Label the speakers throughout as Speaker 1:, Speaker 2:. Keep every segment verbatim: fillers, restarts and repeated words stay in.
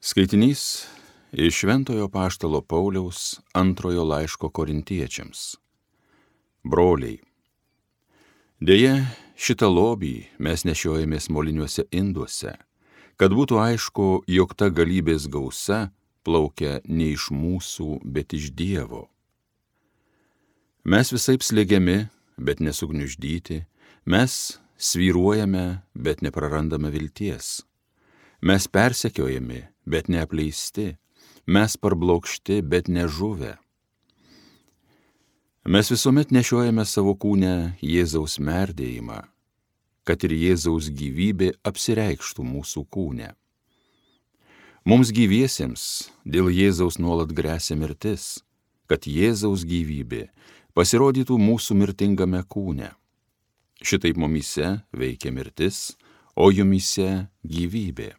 Speaker 1: Skaitinys iš Šventojo Apaštalo Pauliaus antrojo laiško Korintiečiams. Broliai, deja, šitą lobį mes nešiojamės moliniuose induose, kad būtų aišku, jog ta galybės gausa plaukia ne iš mūsų, bet iš Dievo. Mes visaip slėgiami, bet nesugniuždyti, mes svyruojame, bet neprarandame vilties. Mes persekiojami, bet neapleisti, mes parblokšti, bet nežuvę. Mes visuomet nešiojame savo kūne Jėzaus merdėjimą, kad ir Jėzaus gyvybė apsireikštų mūsų kūne. Mums gyviesiems dėl Jėzaus nuolat gresia mirtis, kad Jėzaus gyvybė pasirodytų mūsų mirtingame kūne. Šitaip mumyse veikia mirtis, o jumyse gyvybė.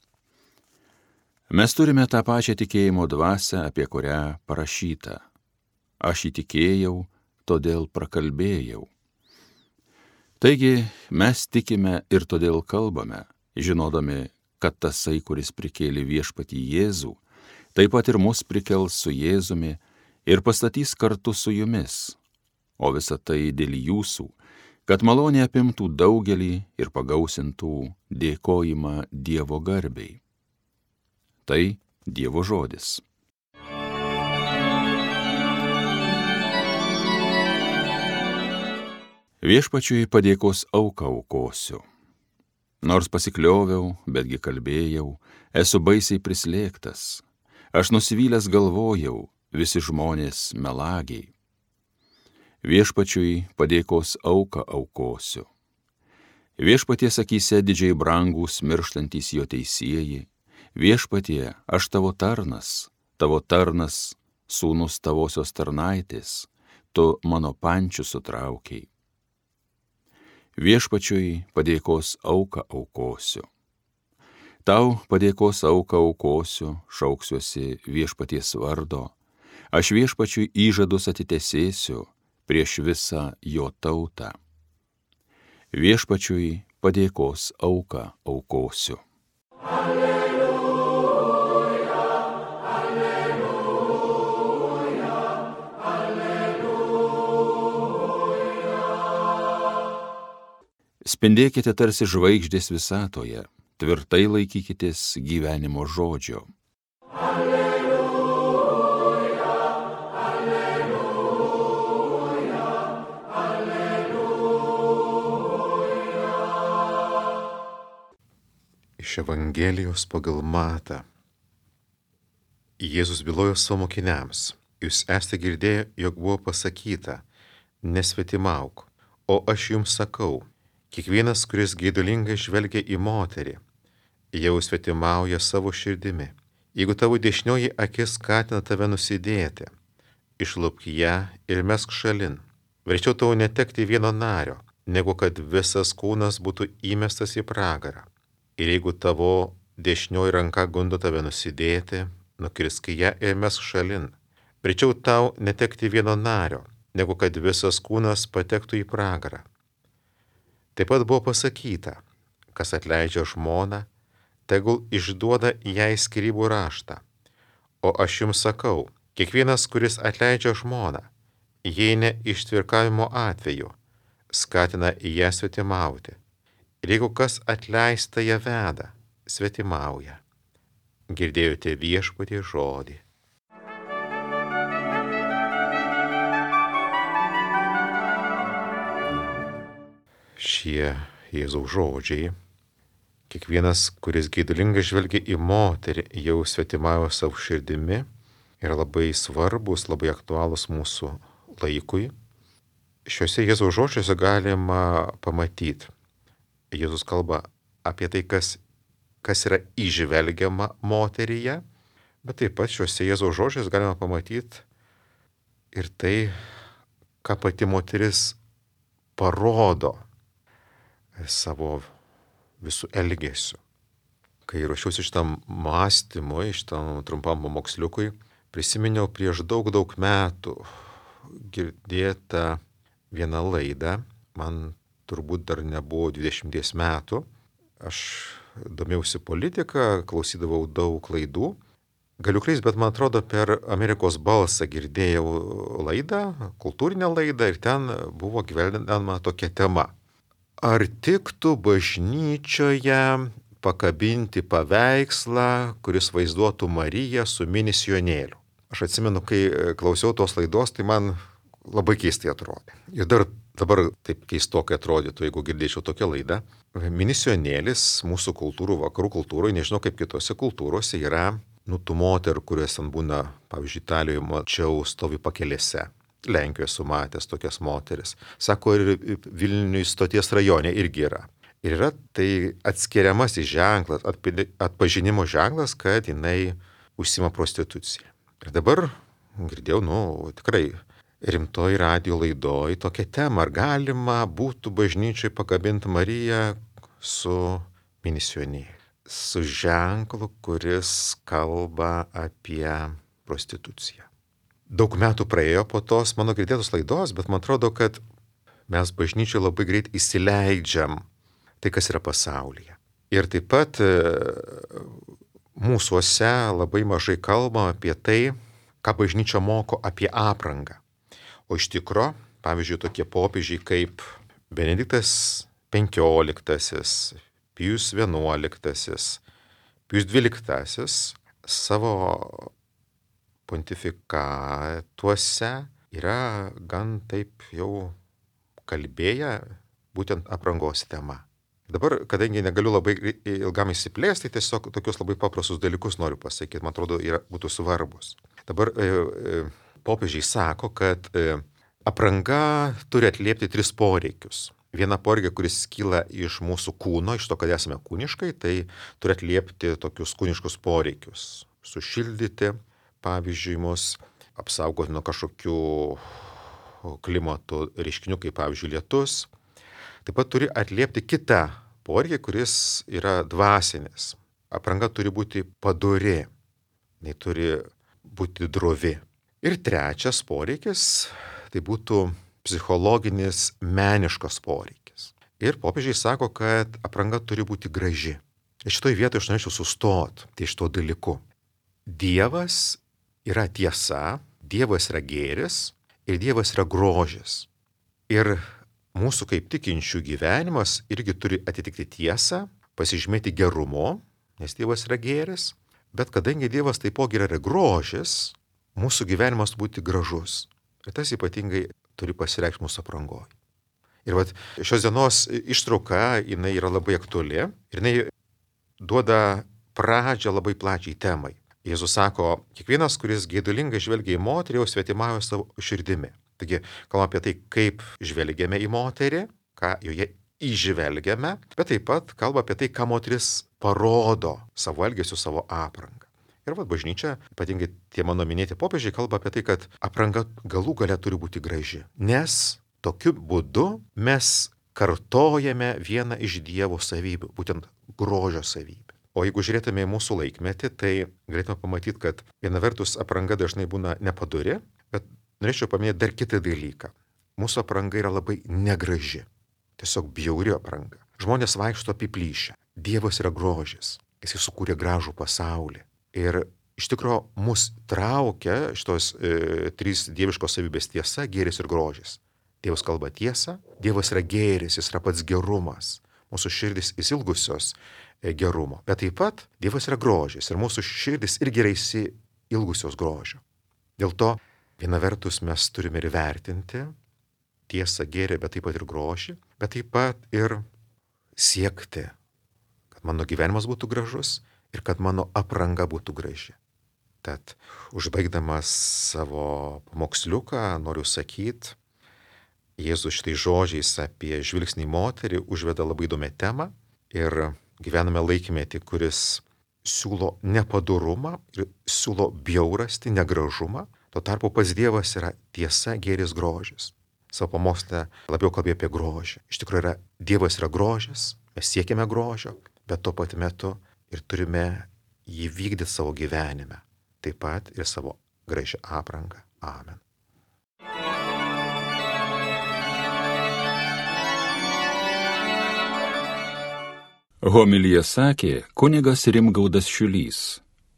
Speaker 1: Mes turime tą pačią tikėjimo dvasią, apie kurią parašyta. Aš įtikėjau, todėl prakalbėjau. Taigi mes tikime ir todėl kalbame, žinodami, kad tasai, kuris prikėlė viešpatį Jėzų, taip pat ir mus prikels su Jėzumi ir pastatys kartu su jumis, o visa tai dėl jūsų, kad malonė apimtų daugelį ir pagausintų dėkojimą Dievo garbei. Tai Dievo žodis. Viešpačiui padėkos auką aukosiu. Nors pasiklioviau, betgi kalbėjau, esu baisiai prislėgtas. Aš nusivylęs galvojau, visi žmonės melagiai. Viešpačiui padėkos auką aukosiu. Viešpaties akyse didžiai brangūs mirštantys jo teisieji. Viešpatie, aš tavo tarnas, tavo tarnas, sūnus tavosios tarnaitės, tu mano pančių sutraukiai. Viešpačiui padėkos auką aukosiu. Tau padėkos auką aukosiu, šauksiuosi viešpaties vardo, aš viešpačiui įžadus atitesėsiu prieš visą jo tautą. Viešpačiui padėkos auką aukosiu. Spindėkite tarsi žvaigždės visatoje, tvirtai laikykitės gyvenimo žodžio. Alleluja, alleluja, alleluja.
Speaker 2: Iš Evangelijos pagal Matą. Jėzus bylojo savo mokiniams: jūs esate girdėję, jog buvo pasakyta, nesvetimauk, o aš jums sakau, kiekvienas, kuris geidulingai žvelgia į moterį, jau svetimauja savo širdimi. Jeigu tavo dešinioji akis skatina tave nusidėti, išlupk ją ir mesk šalin. Verčiau tau netekti vieno nario, negu kad visas kūnas būtų įmestas į pragarą. Ir jeigu tavo dešinioji ranka gundo tave nusidėti, nukirsk ją ir mesk šalin. Verčiau tau netekti vieno nario, negu kad visas kūnas patektų į pragarą. Taip pat buvo pasakyta, kas atleidžia žmoną, tegul išduoda jai skyrybų raštą. O aš jums sakau, kiekvienas, kuris atleidžia žmoną, jei ne ištvirkavimo atveju, skatina ją svetimauti. Ir jeigu kas atleista ją veda, svetimauja. Girdėjote viešpaties žodį. Šie Jėzaus žodžiai, kiekvienas, kuris geidulingai žvelgia į moterį, jau svetimavo savo širdimi, yra labai svarbus, labai aktualūs mūsų laikui. Šiuose Jėzaus žodžiuose galima pamatyti. Jėzus kalba apie tai, kas, kas yra įžvelgiama moteryje, bet taip pat šiuose Jėzaus žodžiuose galima pamatyti ir tai, ką pati moteris parodo savo visų elgesiu. Kai ruošiausi šitam mąstymui, šitam trumpam pamoksliukui, prisiminiau prieš daug, daug metų girdėtą vieną laidą. Man turbūt dar nebuvo dvidešimties metų. Aš domėjausi politiką, klausydavau daug laidų. Galiu klysti, bet man atrodo, per Amerikos balsą girdėjau laidą, kultūrinę laidą ir ten buvo gvildenama tokia tema. Ar tiktų bažnyčioje pakabinti paveikslą, kuris vaizduotų Mariją su misijonėliu? Aš atsimenu, kai klausiau tos laidos, tai man labai keistai atrodė. Ir dar dabar taip keistokai atrodytų, jeigu girdėčiau tokią laidą. Misijonėlis mūsų kultūrų, vakarų kultūroje, nežinau kaip kitose kultūrose, yra nu tų moterų, kurios ten būna, pavyzdžiui, Italijoje mačiau, stovi pakelėse. Lenkijoje esu matęs tokias moteris. Sako, ir Vilniui stoties rajone irgi yra. Ir yra tai atskiriamasis ženklas, atpažinimo ženklas, kad jinai užsima prostituciją. Ir dabar girdėjau, nu, tikrai rimtoj radijo laidoj tokia tema, ar galima būtų bažnyčiai pakabinti Mariją su misionieriu, su ženklu, kuris kalba apie prostituciją. Daug metų praėjo po tos mano girdėtos laidos, bet man atrodo, kad mes bažnyčiai labai greit įsileidžiam tai, kas yra pasaulyje. Ir taip pat mūsuose labai mažai kalbama apie tai, ką bažnyčia moko apie aprangą. O iš tikro, pavyzdžiui, tokie popiežiai kaip Benediktas penkioliktasis, Pijus vienuoliktasis, Pijus dvyliktasis savo pontifikatuose yra gan taip jau kalbėję būtent aprangos tema. Dabar, kadangi negaliu labai ilgam įsiplėsti, tai tiesiog tokius labai paprastus dalykus noriu pasakyti, man atrodo, yra, būtų svarbus. Dabar e, e, popiežiai sako, kad e, apranga turi atliepti tris poreikius. Viena poreikė, kuris kyla iš mūsų kūno, iš to, kad esame kūniškai, tai turi atliepti tokius kūniškus poreikius. Sušildyti, pavyzdžiui, mus apsaugoti nuo kažkokių klimato reiškinių, kaip pavyzdžiui lietus. Taip pat turi atliepti kitą poreikį, kuris yra dvasinis. Apranga turi būti padori, jinai turi būti drovi. Ir trečias poreikis, tai būtų psichologinis, meniškas poreikis. Ir popiežiai sako, kad apranga turi būti graži. Ir šitoj vietoje aš norėčiau sustoti ties šito dalyku. Dievas yra tiesa, Dievas yra gėris ir Dievas yra grožis. Ir mūsų kaip tikinčių gyvenimas irgi turi atitikti tiesą, pasižymėti gerumo, nes Dievas yra gėris, bet kadangi Dievas taipogi yra grožis, mūsų gyvenimas būti gražus. Ir tas ypatingai turi pasireikšti mūsų aprangoje. Ir vat šios dienos ištrauka, jinai yra labai aktuali ir jinai duoda pradžią labai plačiai temai. Jėzus sako, kiekvienas, kuris geidulingai žvelgia į moterį, jau svetimauja savo širdimi. Taigi, kalbame apie tai, kaip žvelgiame į moterį, ką joje įžvelgiame, bet taip pat kalba apie tai, ką moteris parodo savo elgesiu, savo aprangą. Ir vat bažnyčia, ypatingai tie mano minėti popiežiai, kalba apie tai, kad apranga galų gale turi būti graži. Nes tokiu būdu mes kartojame vieną iš Dievo savybių, būtent grožio savybę. O jeigu žiūrėtume į mūsų laikmetį, tai galėtume pamatyti, kad viena vertus apranga dažnai būna nepadori, bet norėčiau paminėti dar kitą dalyką. Mūsų apranga yra labai negraži. Tiesiog bjauri apranga. Žmonės vaikšto apiplyšę. Dievas yra grožis. Jis sukūrė gražų pasaulį. Ir iš tikrųjų mus traukia šitos e, trys dieviškos savybės tiesa, gėris ir grožis. Dievas kalba tiesą, Dievas yra gėris, jis yra pats gerumas. Mūsų širdis įsilgusios e, gerumo. Bet taip pat Dievas yra grožis ir mūsų širdis irgi yra įsilgusios grožio. Dėl to viena vertus mes turime ir vertinti tiesą, gėrį, bet taip pat ir grožį, bet taip pat ir siekti, kad mano gyvenimas būtų gražus, ir kad mano apranga būtų graži. Tad užbaigdamas savo pamoksliuką noriu sakyti, Jėzus šitai žodžiais apie žvilgsnį į moterį užveda labai įdomią temą ir gyvename laikmetį, kuris siūlo nepadorumą ir siūlo bjaurastį, negražumą. Tuo tarpu pats Dievas yra tiesa, gėris, grožis. Savo pamokslę labiau kalbėjo apie grožį. Iš tikrųjų yra Dievas yra grožis, mes siekiame grožio, bet tuo pat metu ir turime jį vykdyti savo gyvenime, taip pat ir savo gražią aprangą. Amen.
Speaker 1: Homiliją sakė kunigas Rimgaudas Šiulys.